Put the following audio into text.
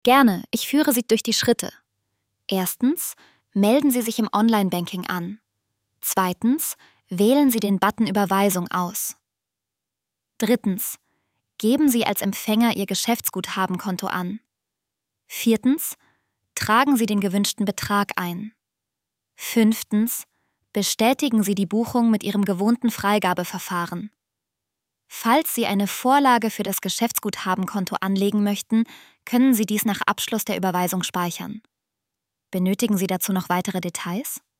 Gerne, ich führe Sie durch die Schritte. Erstens, melden Sie sich im Online-Banking an. Zweitens, wählen Sie den Button Überweisung aus. Drittens, geben Sie als Empfänger Ihr Geschäftsguthabenkonto an. Viertens, tragen Sie den gewünschten Betrag ein. Fünftens, bestätigen Sie die Buchung mit Ihrem gewohnten Freigabeverfahren. Falls Sie eine Vorlage für das Geschäftsguthabenkonto anlegen möchten, können Sie dies nach Abschluss der Überweisung speichern. Benötigen Sie dazu noch weitere Details?